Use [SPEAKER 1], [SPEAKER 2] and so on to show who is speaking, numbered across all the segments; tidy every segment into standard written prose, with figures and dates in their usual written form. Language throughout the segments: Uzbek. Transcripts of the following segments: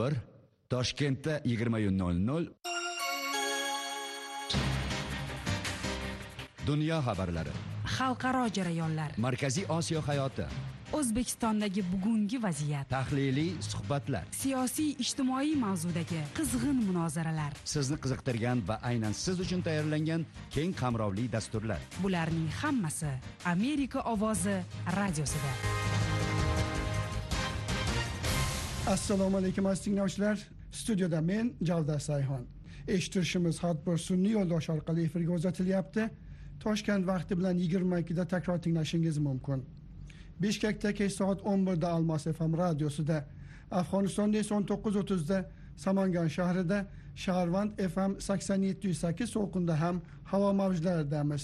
[SPEAKER 1] 11, Toshkentda 20:00. Dunyo xabarlari,
[SPEAKER 2] xalqaro jarayonlar,
[SPEAKER 1] Markaziy Osiyo hayoti,
[SPEAKER 2] O'zbekistondagi bugungi vaziyat,
[SPEAKER 1] tahliliy suhbatlar,
[SPEAKER 2] siyosiy ijtimoiy mavzudagi qizg'in munozaralar,
[SPEAKER 1] sizni qiziqtirgan va aynan siz uchun tayyorlangan keng qamrovli dasturlar.
[SPEAKER 2] Bularning hammasi Amerika ovozi radiosida.
[SPEAKER 3] Assalomu alaykum aziz tinglovchilar. Studiyada men Javdar Sayxon. Eshittirishimiz har bir sun'iy yo'ldosh orqali efirga uzatilyapti. Toshkent vaqti bilan 22 da takror tinglashingiz mumkin. Bishkekda kech soat 11 da Almos FM radiosida, Afg'onistonda esa 19:30 da Samangan shahrida, Shaharvand FM 87.8 to'lqinda ham havo mavjlaridamiz.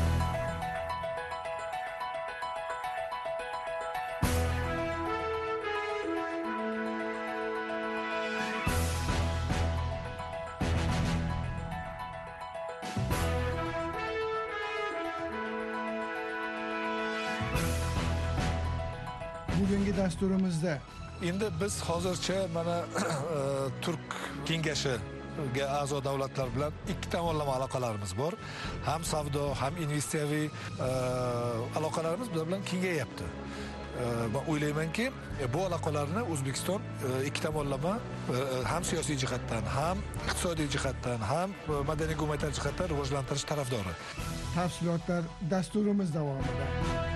[SPEAKER 3] Bugungi dasturimizda
[SPEAKER 4] endi biz hozircha mana Turk kengashiga a'zo davlatlar bilan ikki tomonlama aloqalarimiz bor. Ham savdo, ham investitsiyaviy aloqalarimiz bilan kengayapti. Men o'ylaymanki, bu aloqalarni O'zbekiston ikki tomonlama ham siyosiy jihatdan, ham iqtisodiy jihatdan, ham madaniy-gumanitar jihatdan rivojlantirish tarafdori.
[SPEAKER 3] Tafsilotlar dasturimiz davomida.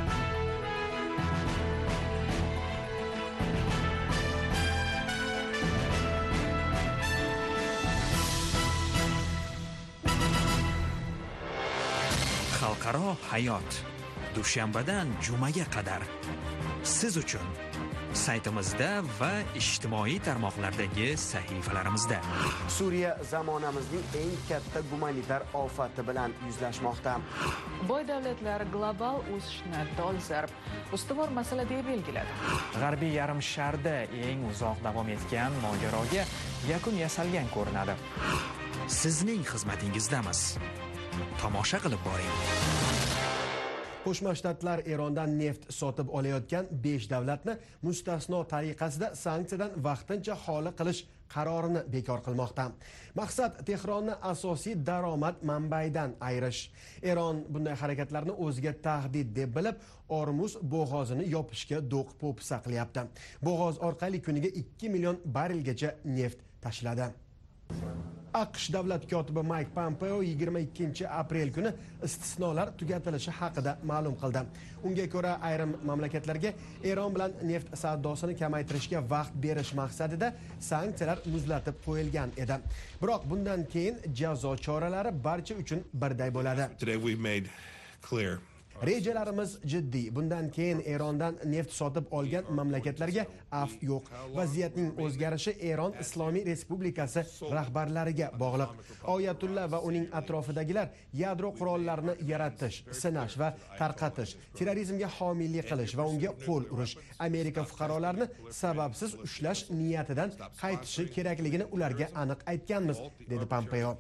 [SPEAKER 5] Xalqaro hayot dushanbadan jumaga qadar siz uchun saytimizda va ijtimoiy tarmoqlardagi sahifalarimizda.
[SPEAKER 6] Suriya zamonamizning eng katta gumanitar ofati bilan yuzlashmoqda.
[SPEAKER 7] Boy davlatlar global o'sishni dolzarb ustuvor masala deb belgiladi.
[SPEAKER 8] G'arbiy yarim sharda eng uzoq davom etgan mojaroga yakun yasalgan ko'rinadi.
[SPEAKER 5] Sizning xizmatingizdamiz. Tomosha qilib boring.
[SPEAKER 6] Qo'shma Shtatlar Erondan neft sotib olayotgan 5 davlatni mustasno tariqasida sanksiyadan vaqtincha xoli qilish qarorini bekor qilmoqda. Maqsad Tehronni asosiy daromad manbaidan ayirish. Eron bunday harakatlarni o'ziga tahdid deb bilib, Ormuz bo'g'ozini yopishga do'q po'pisa qilyapti. Bo'g'oz orqali kuniga 2 million barrelgacha neft tashiladi. AQSh davlat kotibi Mike Pompeo 22 aprel kuni istisnolar tugatilishi haqida ma'lum qildi. Unga ko'ra ayrim mamlakatlarga Eron bilan neft savdosini kamaytirishga vaqt berish maqsadida sanksiyalar muzlatib qo'yilgan edi. Biroq bundan keyin jazo choralari barcha uchun birday bo'ladi. Rejalarimiz jiddiy. Bundan keyin Erondan neft sotib olgan mamlakatlarga af yo'q. Vaziyatning o'zgarishi Eron Islomiy Respublikasi rahbarlariga bog'liq. Oyatullah va uning atrofidagilar yadro qurollarini yaratish, sinash va tarqatish, terrorizmga homiylik qilish va unga qo'l urish, Amerika fuqarolarini sababsiz ushlash niyatidan qaytishi kerakligini ularga aniq aytganmiz, dedi Pompeo.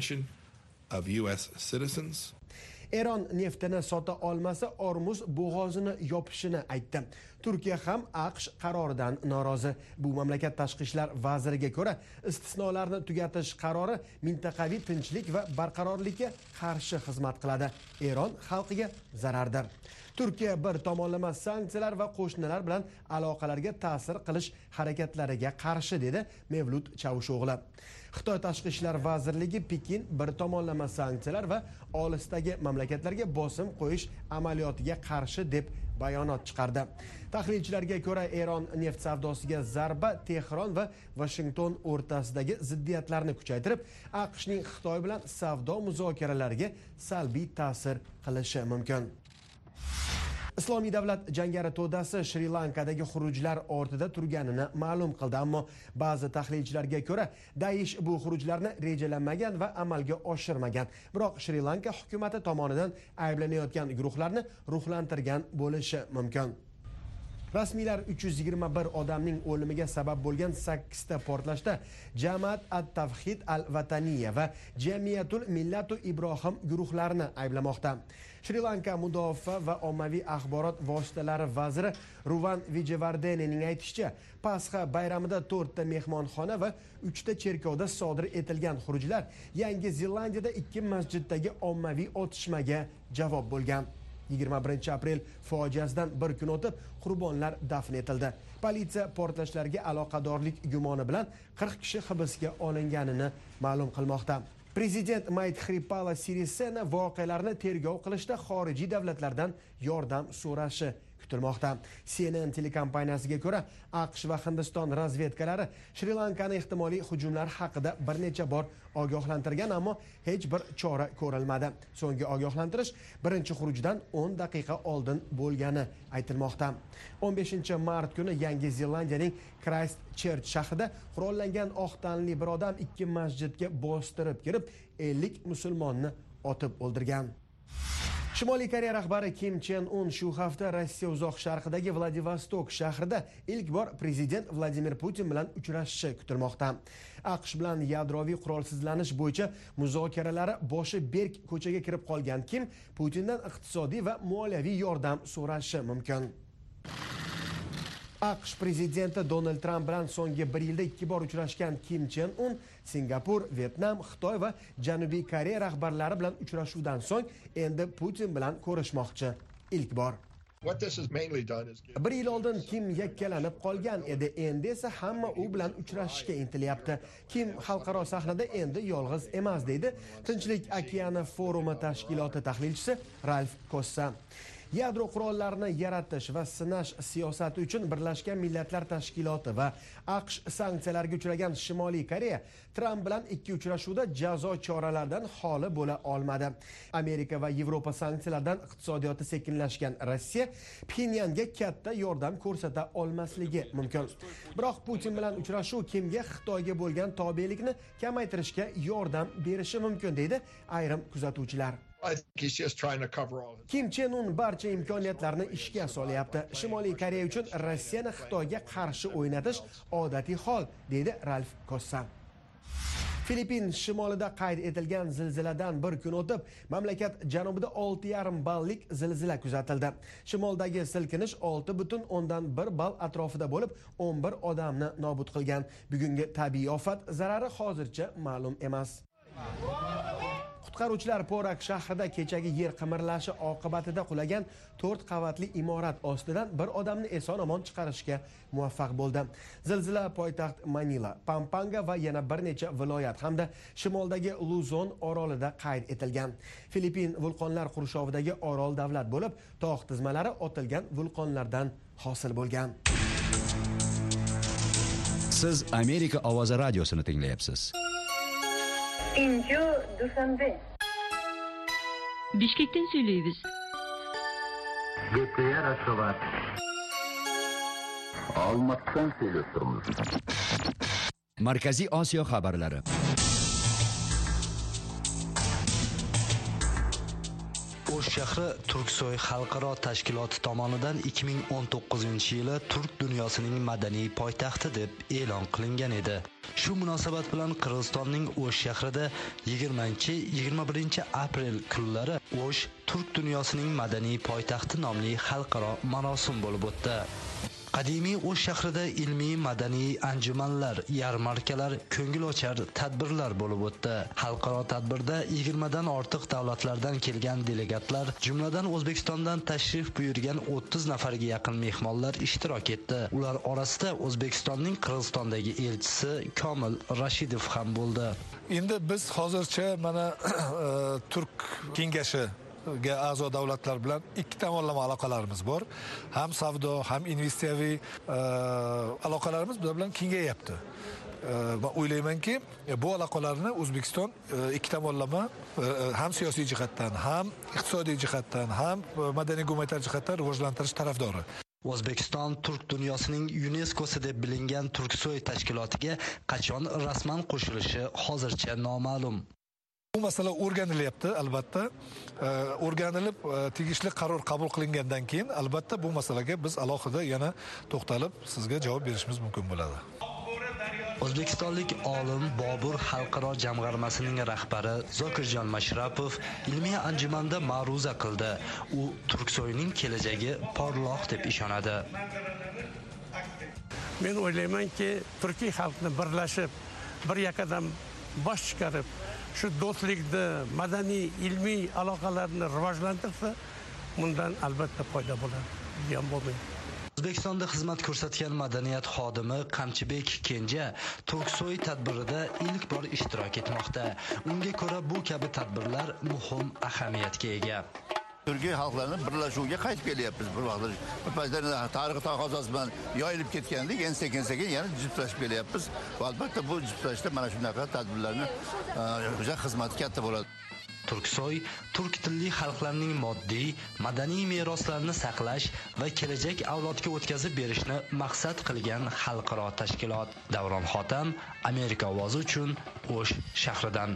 [SPEAKER 6] Eron neftini sota olmasa Ormuz bo'g'ozini yopishini aytdi. Turkiya ham AQSh qaroridan norozi. Bu mamlakat tashqi ishlar vaziriga ko'ra, istisnolarni tugatish qarori mintaqaviy tinchlik va barqarorlikka qarshi xizmat qiladi. Eron xalqiga zarardir. Turkiya bir tomonlama sanksiyalar va qo'shnilar bilan aloqalarga ta'sir qilish harakatlariga qarshi, dedi Mevlut Chavusho'g'li. Xitoy tashqi ishlar vazirligi Pekin bir tomonlama sanksiyalar va olisdagi mamlakatlarga bosim qo'yish amaliyotiga qarshi deb bayonot chiqardi. Tahlilchilarga ko'ra, Eron neft savdosiga zarba Tehron va Washington o'rtasidagi ziddiyatlarni kuchaytirib, AQShning Xitoy bilan savdo muzokaralariga salbiy ta'sir qilishi mumkin. Islomiy davlat jangari to'dasi Shri Lankadagi xurujlar ortida turganini ma'lum qildi, ammo ba'zi tahlilchilarga ko'ra Daesh bu xurujlarni rejalanmagan va amalga oshirmagan. Biroq Shri Lanka hukumati tomonidan ayblanayotgan guruhlarni ruhlantirgan bo'lishi mumkin. Rasmiylar 321 odamning o'limiga sabab bo'lgan 8 ta portlashda Jamaat at-Tavhid al-Vataniya va Jamiyatul Millatu Ibrohim guruhlarini ayblamoqda. Shri Lanka mudofaa va ommaviy axborot vositalari vaziri Ruvan Vijayvardenening aytishicha, Pasxa bayramida 4 ta mehmonxona va 3 ta cherkovda sodir etilgan xurujlar Yangi Zelandiyada 2 masjiddagi ommaviy otishmaga javob bo'lgan. 21 aprel fojiasidan bir kun o'tib qurbonlar dafn etildi. Politsiya portlashlarga aloqadorlik gumoni bilan 40 kishi hibsga olinganini ma'lum qilmoqda. Prezident Maithripala Sirisena voqealarni tergov qilishda xorijiy davlatlardan yordam so'rashi kutilmoqda. CNN telekompaniyasiga ko'ra, AQSh va Hindiston razvedkalari Shri Lankani ehtimoliy hujumlar haqida bir necha bor ogohlantirgan, ammo hech bir chora ko'rilmadi. So'nggi ogohlantirish birinchi xurujdan 10 daqiqa oldin bo'lgani aytilmoqda. 15-mart kuni Yangi Zelandiyaning Christchurch shahrida qurollangan oq tanli bir odam 2 masjidga bostirib kirib, 50 musulmonni otib o'ldirgan. Shimoliy Koreya rahbari Kim Chen Un shu hafta Rossiya uzoq sharqidagi Vladivostok shahrida ilk bor prezident Vladimir Putin bilan uchrashishi kutilmoqda. AQSh bilan yadroviy qurolsizlanish bo'yicha muzokaralari boshi berk ko'chaga kirib qolgan Kim Putindan iqtisodiy va moliyaviy yordam so'rashi mumkin. AQSh prezidenti Donald Trump bilan so'nggi 1 yilda 2 bor uchrashgan Kim Chen Un Singapur, Vietnam, Xitoy va Janubiy Koreya rahbarlari bilan uchrashuvdan so'ng endi Putin bilan ko'rishmoqchi. Ilk bor. Bir yil oldin Kim yakkalanib qolgan edi, endi esa hamma u bilan uchrashishga intilyapti. Kim xalqaro sahnada endi yolg'iz emas, deydi Tinchlik okeani forumi tashkiloti tahlilchisi Ralf Kossa. Yadro qurollarini yaratish va sinash siyosati uchun Birlashgan Millatlar Tashkiloti va AQSh sanksiyalarga uchragan Shimoliy Koreya Tramp bilan 2 uchrashuvda jazo choralaridan xoli bo'la olmadi. Amerika va Yevropa sanksiyalardan iqtisodiyoti sekinlashgan Rossiya Pxenyanga katta yordam ko'rsata olmasligi mumkin. Biroq Putin bilan uchrashuv Kimga Xitoyga bo'lgan tobelikni kamaytirishga yordam berishi mumkin, deydi ayrim kuzatuvchilar. Kim Chen Un barcha imkoniyatlarni ishga solyapti. Shimoliy Koreya uchun Rossiyani Xitoyga qarshi o'ynatish odatiy hol, deydi Ralf Kossa. Filippin shimolida qayd etilgan zilziladan bir kun o'tib, mamlakat janubida 6,5 ballik zilzila kuzatildi. Shimoldagi silkinish 6,1 ball atrofida bo'lib, 11 odamni nobud qilgan. Bugungi tabiiy ofat zarari hozircha ma'lum emas. Qutqaruvchilar Porak shahrida kechagi yer qimirlashi oqibatida qulagan 4 qavatli imorat ostidan bir odamni eson-omon chiqarishga muvaffaq bo'ldi. Zilzila poytaxt Manila, Pampanga va yana bir necha viloyat hamda shimoldagi Luzon orolida qayd etilgan. Filippin vulqonlar qurshovidagi orol davlat bo'lib, tog' tizmalari otilgan vulqonlardan hosil bo'lgan.
[SPEAKER 1] Siz Amerika ovozi radiosini tinglayapsiz.
[SPEAKER 9] Inju Dushanbe.
[SPEAKER 10] Bishkekdan söyleyiz.
[SPEAKER 11] GTR Aşovat. Almatdan söyleyip turumuz.
[SPEAKER 1] Markaziy Osiyo xabarlari.
[SPEAKER 12] O'sh shahri Turksoy xalqaro tashkiloti tomonidan 2019-yili Turk dunyosining madaniy poytaxti deb e'lon qilingan edi. Shu munosabat bilan Qirg'izistonning O'sh shahrida 20-21 aprel kunlari O'sh Turk dunyosining madaniy poytaxti nomli xalqaro marosim bo'lib o'tdi. Qadimiy O'sh shahrida ilmiy madaniy anjumanlar, yarmarkalar, ko'ngilochar tadbirlar bo'lib o'tdi. Xalqaro tadbirda 20 dan ortiq davlatlardan kelgan delegatlar, jumladan O'zbekistondan tashrif buyurgan 30 nafarga yaqin mehmonlar ishtirok etdi. Ular orasida O'zbekistonning Qirg'izistondagi elchisi Komil Rashidov ham bo'ldi.
[SPEAKER 4] Endi biz hozircha mana Turk kengashi a'zo davlatlar bilan 2 tomonlama aloqalarimiz bor. Ham savdo, ham investitsiyaviy aloqalarimiz bular bilan kengayapti. Va o'ylaymanki, bu aloqalarni O'zbekiston 2 tomonlama ham siyosiy jihatdan, ham iqtisodiy jihatdan, ham madaniy gumanitar jihatdan rivojlantirish tarafdori.
[SPEAKER 12] O'zbekiston Turk dunyosining UNESCO'si deb bilingan Turksoy tashkilotiga qachon rasman qo'shilishi hozircha noma'lum.
[SPEAKER 4] Bu masala o'rganilyapti, albatta. O'rganilib, tegishli qaror qabul qilingandan keyin albatta bu masalaga biz alohida yana to'xtalib sizga javob berishimiz mumkin bo'ladi.
[SPEAKER 12] O'zbekistonlik olim Bobur xalqaro jamg'armasining rahbari Zokirjon Mashrapov ilmiy anjumanda ma'ruza qildi. U Turksoyning kelajagi porloq deb ishonadi.
[SPEAKER 10] Men o'ylaymanki, turkiy xalqni birlashib, bir yaqadan bosh chiqarib, shu do'stlikni, madaniy, ilmiy aloqalarni rivojlantirsa, bundan albatta foyda bo'ladi. Ziyon bo'lmaydi.
[SPEAKER 12] O'zbekistonda xizmat ko'rsatgan madaniyat xodimi Qamchibek Kenja Turksoy tadbirida ilk bor ishtirok etmoqda. Unga ko'ra bu kabi tadbirlar muhim ahamiyatga ega.
[SPEAKER 13] Turkiy xalqlarning birlashuviga qaytib kelyapmiz bir vaqtlar. Bu paytda tarixiy taqozosi bilan yoyilib ketgandik, endi sekin-sekin yana juftlashib kelyapmiz. Va albatta bu juftlashda mana shunaqa tadbirlarni o'sha xizmati katta bo'ladi.
[SPEAKER 12] Turksoy turk tilli xalqlarning moddiy, madaniy meroslarini saqlash va kelajak avlodga o'tkazib berishni maqsad qilgan xalqaro tashkilot. Davron Xotam, Amerika ovozi uchun O'sh shahridan.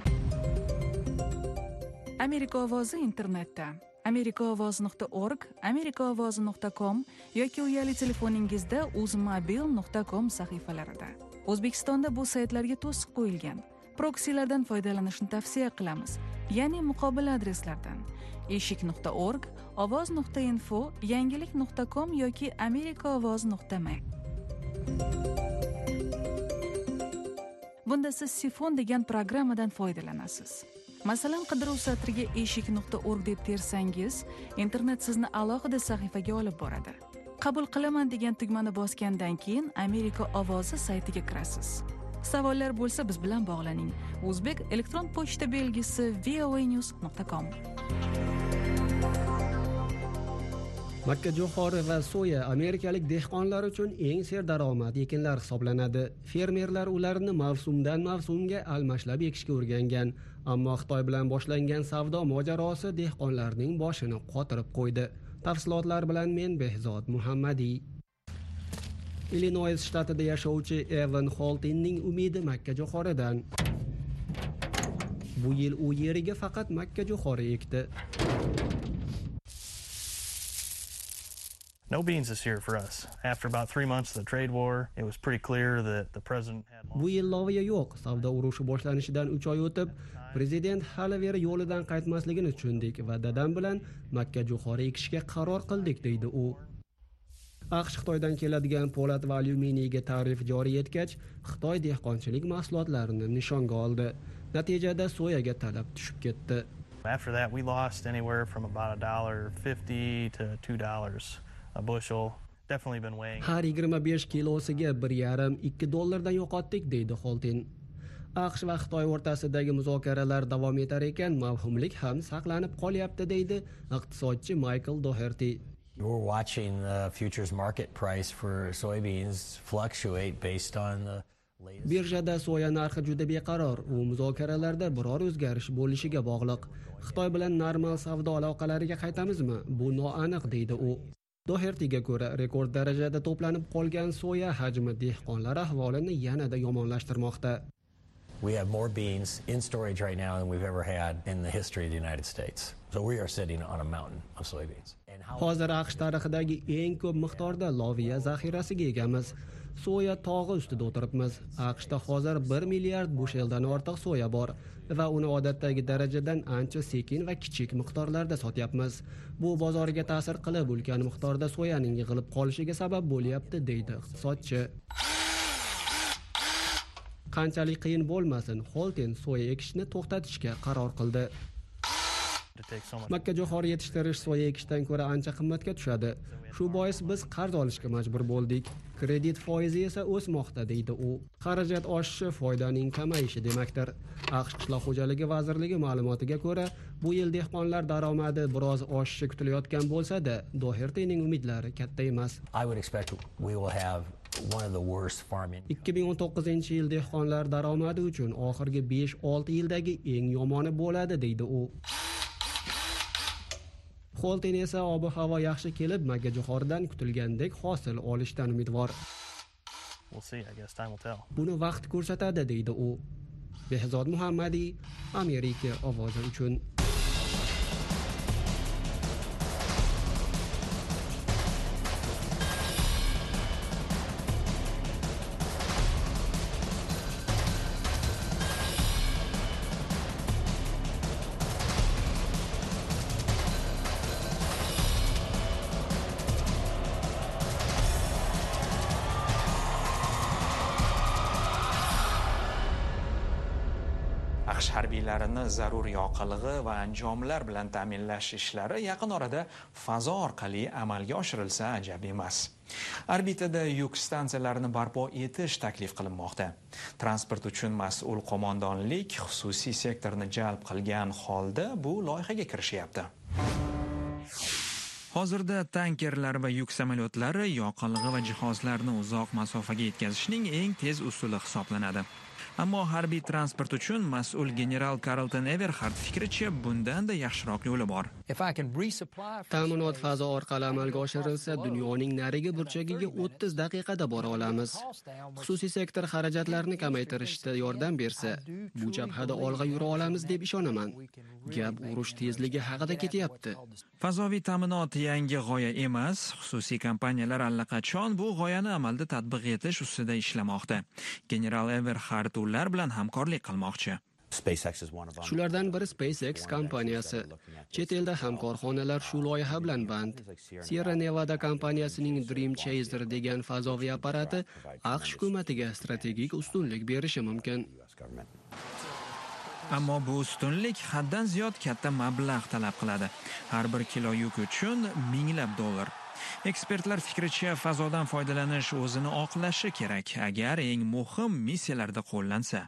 [SPEAKER 7] Amerika ovozi internetda amerikaovoz.org, amerikaovozi.com yoki uyali telefoningizda uzmobil.com sahifalarida. O'zbekistonda bu saytlarga to'siq qo'yilgan. Proksilardan foydalanishni tavsiya qilamiz, ya'ni muqobil adreslardan eshik.org, ovoz.info, yangilik.com yoki amerikaovoz.me. Bunda siz Sifon degan programmadan foydalanasiz. Masalan, qidiruv satriga eshik.org deb tersangiz, internet sizni alohida sahifaga olib boradi. Qabul qilaman degan tugmani bosgandan keyin Amerika ovozi saytiga kirasiz. Savollar bo'lsa biz bilan bog'laning. O'zbek elektron pochta belgisi voanews.com.
[SPEAKER 14] Makkajo'xori va soya amerikalik dehqonlar uchun eng serdaromad ekinlar hisoblanadi. Fermerlar ularni mavsumdan mavsumga almashlab ekishga o'rgangan, ammo Xitoy bilan boshlangan savdo mojarosi dehqonlarning boshini qotirib qo'ydi. Tafsilotlar bilan men Behzod Muhammadiy. Illinois shtatida yashovchi Evan Holtinning umidi makkajo'xoridan. Bu yil u yeriga faqat makkajo'xori ekdi.
[SPEAKER 15] No beans this year for us. After about 3 months of the trade war, it was pretty clear that the president had...
[SPEAKER 14] Bu yil loviya yo'q. Savdo urushi boshlanishidan 3 oy o'tib, prezident hali beri yo'lidan qaytmasligini tushundik va dadam bilan makkajo'xori ekishga qaror qildik, deydi u. AQSh Xitoydan keladigan po'lat va alyuminiyga tarif joriy etgach, Xitoy dehqonchilik mahsulotlarini nishonga oldi. Natijada soyaga talab tushib ketdi.
[SPEAKER 15] After that, we lost anywhere from about $1.50 to $2 a bushel. Definitely been weighing.
[SPEAKER 14] Har 25 kilosiga $1.5-2 yo'qotdik, deydi Holtin. AQSh va Xitoy o'rtasidagi muzokaralar davom etar ekan, mavhumlik ham saqlanib qolyapti, deydi iqtisodchi Michael Doherty.
[SPEAKER 16] We're watching the futures market price for soybeans fluctuate based on the latest.
[SPEAKER 14] Birjada soya narxi juda beqaror. U muzokaralarda biror o'zgarish bo'lishiga bog'liq. Xitoy bilan normal savdo aloqalariga qaytamizmi? Bu noaniq, deydi u. Dohertyga ko'ra, rekord darajada to'planib qolgan soya hajmi dehqonlar ahvolini yanada yomonlashtirmoqda.
[SPEAKER 16] We have more beans in storage right now than we've ever had in the history of the United States. So we are sitting on a mountain of soybeans.
[SPEAKER 14] Hozir AQSh tarixidagi eng ko'p miqdorda loviya zaxirasiga egamiz. Soya tog'i ustida o'tiribmiz. AQShda hozir 1 milliard busheldan ortiq soya bor va uni odatdagi darajadan ancha sekin va kichik miqdorlarda sotyapmiz. Bu bozorga ta'sir qilib, ulkan miqdorda soyaning yig'ilib qolishiga sabab bo'lyapti, deydi iqtisodchi. Qanchalik qiyin bo'lmasin, Holtin soya ekishni to'xtatishga qaror qildi. Makkajo'xori yetishtirish soya ekishdan ko'ra ancha qimmatga tushadi. Shu bois biz qarz olishga majbur bo'ldik. Kredit foizi esa o'smoqda, deydi u. Xarajat oshishi foydaning kamayishi demakdir. AQSh Qishloq xo'jaligi vazirligi ma'lumotiga ko'ra, bu yil dehqonlar daromadi biroz oshishi kutilayotgan bo'lsa-da, Dohertyning umidlari katta emas.
[SPEAKER 16] I would expect we will have one of the worst farming.
[SPEAKER 14] 2019-yil dehqonlar daromadi uchun oxirgi 5-6 yildagi eng yomoni bo'ladi, deydi u. Holtin esa ob-havo yaxshi kelib, makkajo'xoridan kutilgandek hosil olishdan umidvor.
[SPEAKER 15] We'll see, I guess time will tell.
[SPEAKER 14] Buni vaqt ko'rsatadi, deydi u. Behzod Muhammadiy, Amerika ovozi uchun.
[SPEAKER 5] AQSh harbiylarini zarur yoqilg'i va anjomlar bilan ta'minlash ishlari yaqin orada fazo orqali amalga oshirilsa ajab emas. Orbitada yuk stansiyalarini barpo etish taklif qilinmoqda. Transport uchun mas'ul qo'mondonlik xususiy sektorni jalb qilgan holda bu loyihaga kirishyapti. Hozirda tankerlar va yuk samolyotlari yoqilg'i va jihozlarni uzoq masofaga yetkazishning eng tez usuli hisoblanadi. Ammo harbiy transport uchun mas'ul general Carlton Everhart fikricha bundan-da yaxshiroq yo'li bor.
[SPEAKER 14] Ta'minot fazo orqali amalga oshirilsa, dunyoning narigi burchagiga 30 daqiqada bora olamiz. Xususiy sektor xarajatlarni kamaytirishda yordam bersa, bu jabhada olg'a yura olamiz deb ishonaman. Gap urush tezligi haqida ketyapti.
[SPEAKER 5] Fazoviy ta'minot yangi g'oya emas, xususiy kompaniyalar allaqachon bu g'oyani amalda tatbiq etish ustida ishlamoqda. General Everhart ular bilan hamkorlik qilmoqchi.
[SPEAKER 14] Shulardan biri SpaceX kompaniyasi. Chet elda ham korxonalar shu loyiha bilan band. Sierra Nevada kompaniyasining Dream Chaser degan fazoviy apparati AQSh hukumatiga strategik ustunlik berishi mumkin.
[SPEAKER 5] Ammo bu ustunlik haddan ziyod katta mablag' talab qiladi. Har bir kilo yuk uchun minglab dollar. Ekspertlar fikricha fazodan foydalanish o'zini oqlashi kerak, agar eng muhim missiyalarda qo'llansa.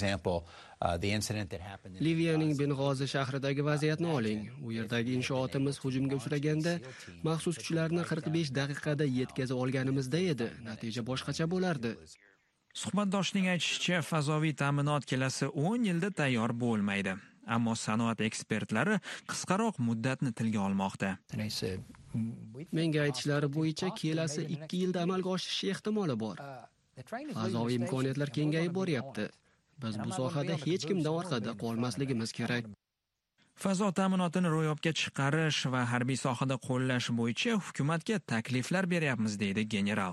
[SPEAKER 14] Liviyaning Beng'ozi shahridagi vaziyatni oling. U yerdagi inshootimiz hujumga uchraganda maxsus kuchlarni 45 daqiqada yetkazib olganimizda edi. Natija boshqacha bo'lardi.
[SPEAKER 5] Suhbatdoshning aytishicha, fazoviy ta'minot kelasi 10 yilda tayyor bo'lmaydi. Ammo sanoat ekspertlari qisqaroq muddatni tilga olmoqda.
[SPEAKER 14] Menga aytishlari bo'yicha kelasi 2 yilda amalga oshishi ehtimoli bor. Fazoviy imkoniyatlar kengayib boryapti. Biz bu sohada hech kimdan orqada qolmasligimiz kerak.
[SPEAKER 5] Fazo ta'minotini ro'yobga chiqarish va harbiy sohada qo'llash bo'yicha hukumatga takliflar beryapmiz, deydi general.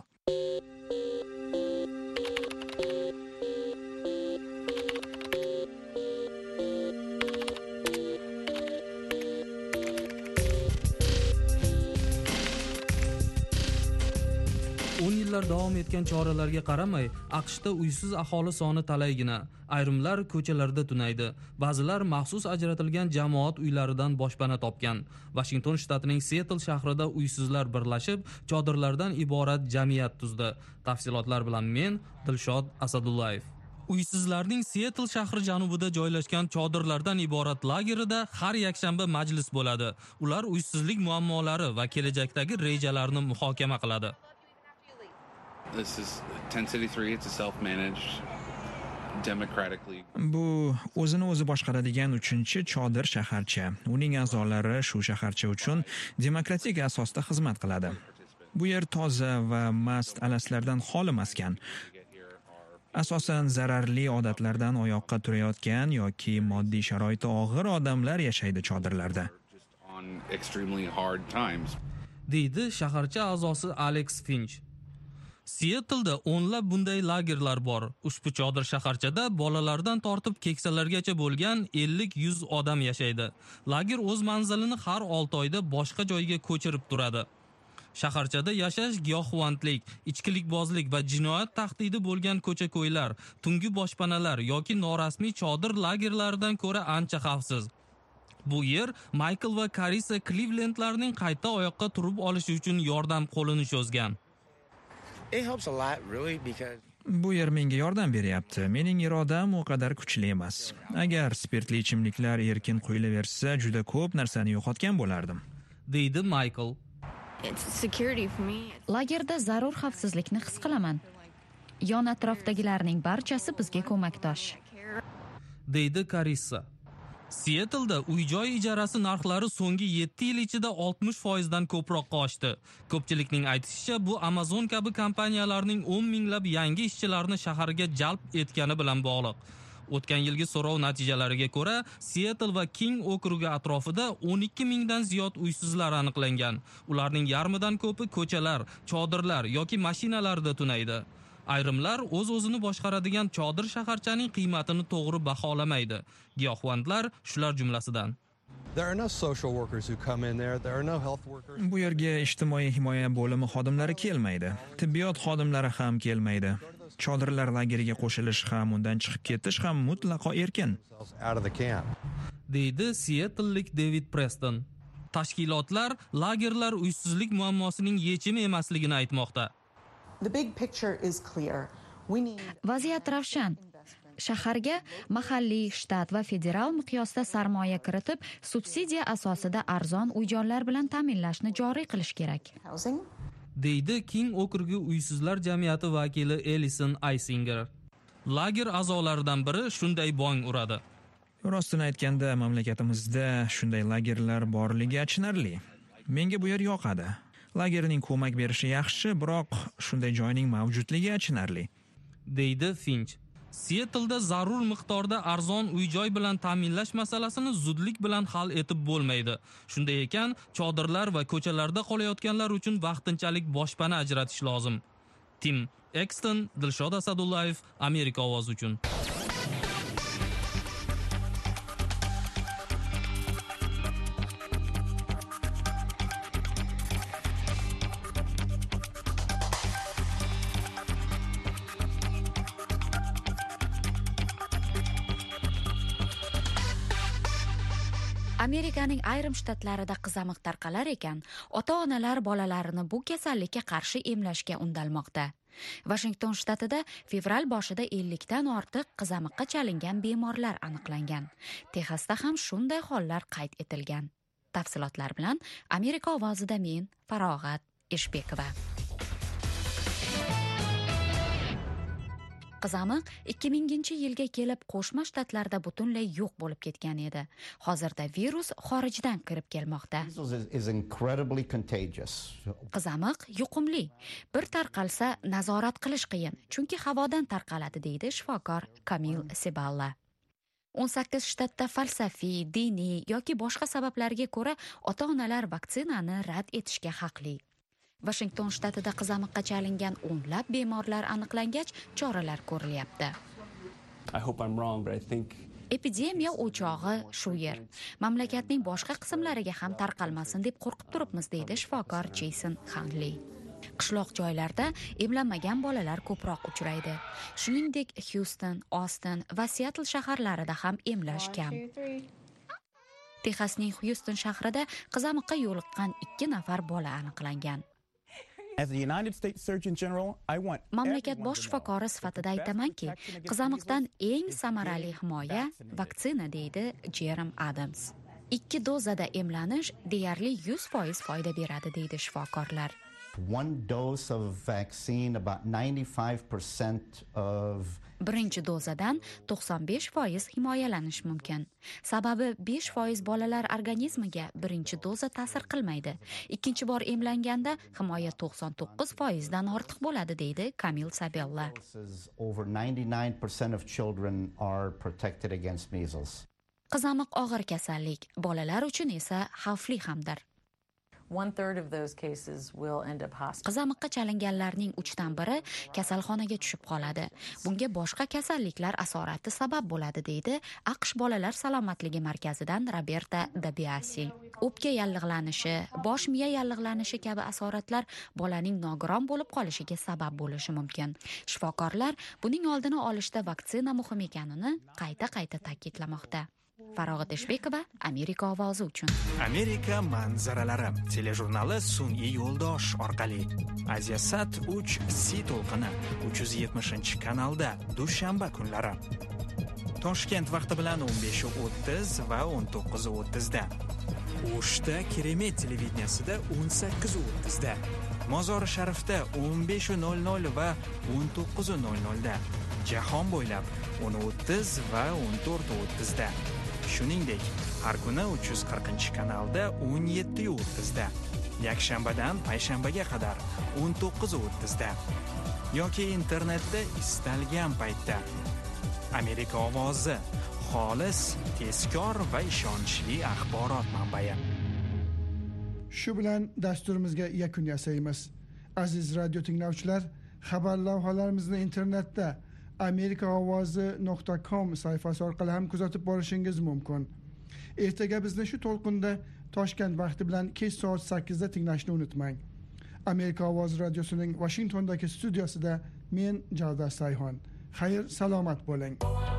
[SPEAKER 17] davom etgan choralarga qaramay, AQShda uysiz aholi soni talaygina. Ayrimlar ko'chalarda tunaydi. Ba'zilar maxsus ajratilgan jamoat uylaridan boshpana topgan. Washington shtatining Seattle shahrida uysizlar birlashib, chodirlardan iborat jamiyat tuzdi. Tafsilotlar bilan men, Dilshod Asadullayev. Uysizlarning Seattle shahri janubida joylashgan chodirlardan iborat lagerida har yakshanba majlis bo'ladi. Ular uysizlik muammolari va kelajakdagi rejalarni muhokama qiladi.
[SPEAKER 18] This is Tent City 3. It's a self-managed, democratically.
[SPEAKER 5] Bu o'zini o'zi boshqaradigan 3-chodir shaharcha. Uning a'zolari shu shaharcha uchun demokratik asosda xizmat qiladi. Bu yer toza va mast alaslardan xoli maskan. Asosan zararli odatlardan oyoqqa turayotgan yoki moddiy sharoiti og'ir odamlar yashaydi chodirlarda.
[SPEAKER 17] Deydi shaharcha a'zosi Alex Finch. Seattle'da o'nlab bunday lagerlar bor. Ushbu chodir shaharchada bolalardan tortib keksalargacha bo'lgan 50-100 odam yashaydi. Lager o'z manzilini har 6 oyda boshqa joyga ko'chirib turadi. Shaharchada yashash giyohvandlik, ichkilikbozlik va jinoyat tahdidi bo'lgan ko'cha-ko'ylar, tungi boshpanalar yoki norasmiy chodir lagerlaridan ko'ra ancha xavfsiz. Bu yer Michael va Carissa Clevelandlarning qayta oyoqqa turib olishi uchun yordam qo'lini cho'zgan.
[SPEAKER 5] Bu yer menga yordam beryapti. Mening irodam o qadar kuchli emas. Agar spirtli ichimliklar erkin qo'yilaversa, juda ko'p narsani yo'qotgan bo'lardim,
[SPEAKER 17] deydi Michael.
[SPEAKER 19] Lagerda zarur xavfsizlikni his qilaman. Yon atrofdagilarning barchasi bizga ko'makdosh,
[SPEAKER 17] deydi Carissa. Seattle'da uy-joy ijarasi narxlari so'nggi 7 yil ichida 60% dan ko'proqqa oshdi. Ko'pchilikning aytishicha, bu Amazon kabi kompaniyalarning 10 minglab yangi ishchilarni shaharga jalb etgani bilan bog'liq. O'tgan yilgi so'rov natijalariga ko'ra, Seattle va King okrugi atrofida 12 mingdan ziyod uysizlar aniqlangan. Ularning yarmidan ko'pi ko'chalar, chodirlar yoki mashinalarda tunaydi. Ayrimlar o'z-o'zini boshqaradigan chodir shaharchaning qiymatini to'g'ri baholamaydi. Giyohvandlar shular jumlasidan.
[SPEAKER 5] Bu yerga ijtimoiy himoya bo'limi xodimlari kelmaydi. Tibbiyot xodimlari ham kelmaydi. Chodirlar lageriga qo'shilish ham, undan chiqib ketish ham mutlaqo erkin.
[SPEAKER 17] Deydi Seattle'lik David Preston. Tashkilotlar lagerlar uysizlik muammosining yechimi emasligini aytmoqda.
[SPEAKER 19] Vaziyat ravshan. Shaharga mahalliy, shtat va federal miqyosda sarmoya kiritib, subsidiya asosida arzon uy-joylar bilan ta'minlashni joriy qilish kerak.
[SPEAKER 17] Deydi King okrugi uysizlar jamiyati vakili Ellison Eisinger. Lager a'zolaridan biri shunday bong uradi.
[SPEAKER 5] Rostini aytganda, mamlakatimizda shunday lagerlar borligi achinarli. Menga bu yer yoqadi. Lagerning ko'mak berishi yaxshi, biroq shunday joyning mavjudligi achinarli.
[SPEAKER 17] Deydi Finch. Seattleda zarur miqdorda arzon uy-joy bilan ta'minlash masalasini zudlik bilan hal etib bo'lmaydi. Shunday ekan, chodirlar va ko'chalarda qolayotganlar uchun vaqtinchalik boshpana ajratish lozim. Tim Exton, Dilshod Asadullayev, Amerika ovozi uchun.
[SPEAKER 19] Amerikaning ayrim shtatlarida qizamiq tarqalar ekan, ota-onalar bolalarini bu kasallikka qarshi emlashga undalmoqda. Washington shtatida fevral boshida 50 dan ortiq qizamiqqa chalingan bemorlar aniqlangan. Texasda ham shunday hollar qayd etilgan. Tafsilotlar bilan Amerika ovozida men Farog'at Eshbekova. Qizamiq 2000-yilga kelib Qo'shma Shtatlarda butunlay yo'q bo'lib ketgan edi. Hozirda virus xorijdan kirib kelmoqda. Qizamiq yuqumli. Bir tarqalsa nazorat qilish qiyin, chunki havodan tarqaladi, deydi shifokor Kamil Seballa. 18 shtatda falsafiy, diniy yoki boshqa sabablarga ko'ra ota-onalar vaksinani rad etishga haqli. Washington shtatida qizamiqqa chalingan o'nlab bemorlar aniqlangach, choralar ko'rilyapti. Epidemiya o'chog'i shu yer. Mamlakatning boshqa qismlariga ham tarqalmasin deb qo'rqib turibmiz, deydi shifokor Jason Hanley. Qishloq joylarda emlanmagan bolalar ko'proq uchraydi. Shuningdek, Houston, Austin va Seattle shaharlarida ham emlash kam. Texasning Houston shahrida qizamiqqa yo'liqqan 2 nafar bola aniqlangan. Mamlakat bosh shifokori sifatida aytamanki, qizamiqdan eng samarali himoya vaksina, deydi Jerem Adams. 2 dozada emlanish deyarli 100% foyda beradi, deydi shifokorlar. Birinchi dozadan 95% himoyalanish mumkin. Sababi 5% bolalar organizmiga birinchi doza ta'sir qilmaydi. Ikkinchi bor emlanganda himoya 99% dan ortiq bo'ladi, deydi Kamil Sabella. Qizamiq og'ir kasallik, bolalar uchun esa xavfli hamdir. Qizamiqqa chalinganlarning 3dan biri kasalxonaga tushib qoladi. Bunga boshqa kasalliklar asorati sabab bo'ladi, deydi AQSh bolalar salomatligi markazidan Roberta Dabiasi. O'pka yallig'lanishi, bosh miya yallig'lanishi kabi asoratlar bolaning nogiron bo'lib qolishiga sabab bo'lishi mumkin. Shifokorlar buning oldini olishda vaksina muhim ekanini qayta ta'kidlamoqda. Farog'at Eshbekova, Amerika ovozi uchun.
[SPEAKER 5] Amerika manzaralari telejurnali sun'iy yo'ldosh orqali Asiasat 3 C to'lqini 370-kanalda dushanba kunlari. Toshkent vaqti bilan 15:30 va 19:30 da. O'shda Keremet televideniyasida 18:30 da. Mozori Sharifda 15:00 va 19:00 da. Jahon bo'ylab 10:30 va 14:30 da. Shuningdek, har kuni 340-kanalda 17:30 da. Yakshanbadan payshanbaga qadar 19:30 da. Yoki internetda istalgan paytda.
[SPEAKER 8] Amerika ovozi, xolis, tezkor va ishonchli axborot manbai.
[SPEAKER 3] Shu bilan dasturimizga yakun yasaymiz. Aziz radio tinglovchilar, xabar lavhalarimizni internetda amerikaovozi.com sayfasi orqali ham kuzatib borishingiz mumkin. Ertaga bizni shu to'lqinda Toshkent vaqti bilan kech soat 8 da tinglashni unutmang. Amerika ovozi radiosining Washingtondagi studiyosida men Javdar Sayhon. Xayr, salomat bo'ling.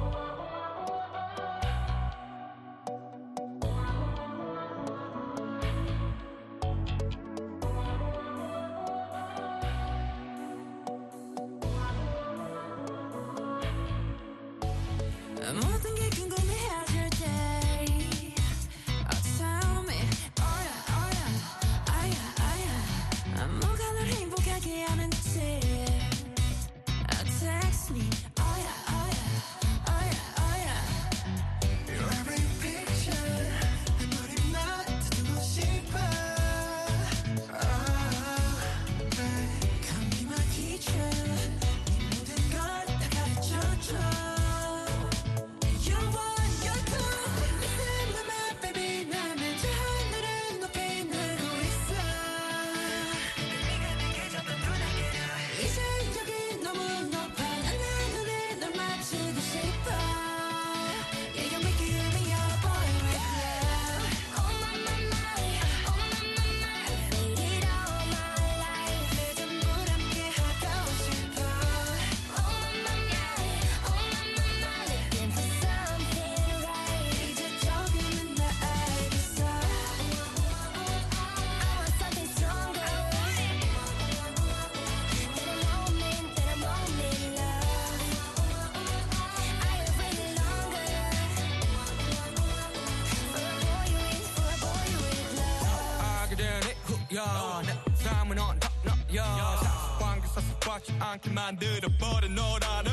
[SPEAKER 20] 않게 만들어버린 너라는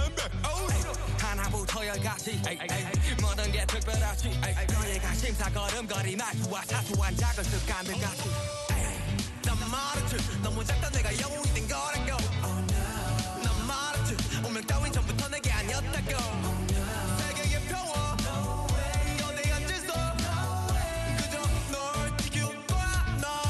[SPEAKER 20] 하나부터 열까지 모든 게 특별하지 너의 관심사 걸음걸이 말투와 사소한 작은 습관들까지 난 말했지 너무 작다 내가 영웅이 된 거라고 난 말했지 운명 따윈 전부터 내게 아니었다고 세계의 평화 어디 앉아서 그저 널 지킬 거야 널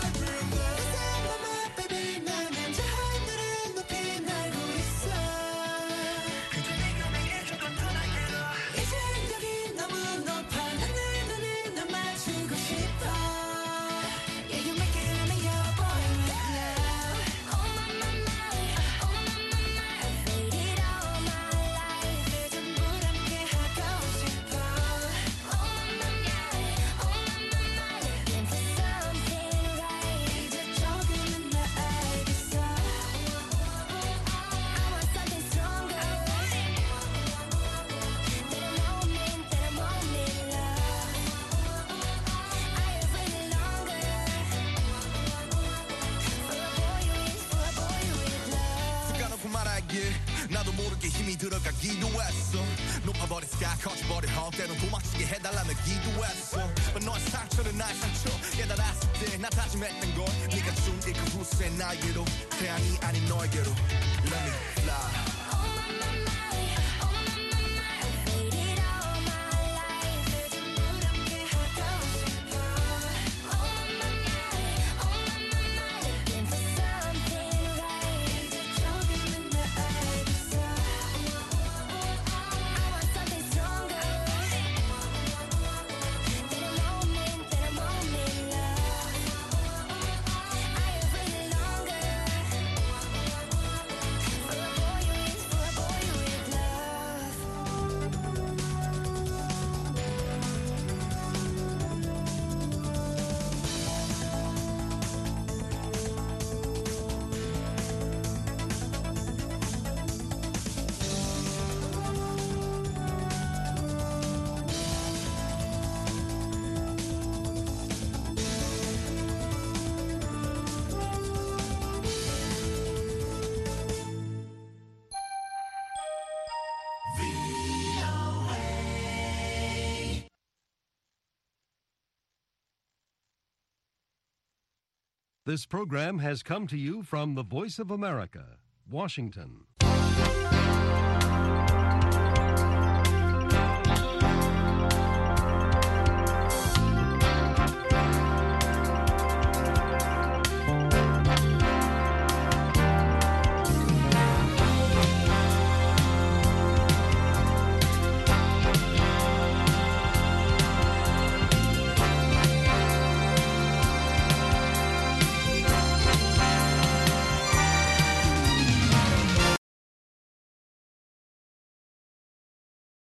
[SPEAKER 20] 나도 모르게 힘이 들어가기도 했어 높아버린 스카 커져버린 험 때론 도망치게 해달라며 기도했어 But 너의 상처는 나의 상처 깨달았을 때 나 다짐했던 건 네가 준 이 그 후세 나에게로 태양이 아닌 너에게로 Let me fly
[SPEAKER 21] This program has come to you from the Voice of America, Washington.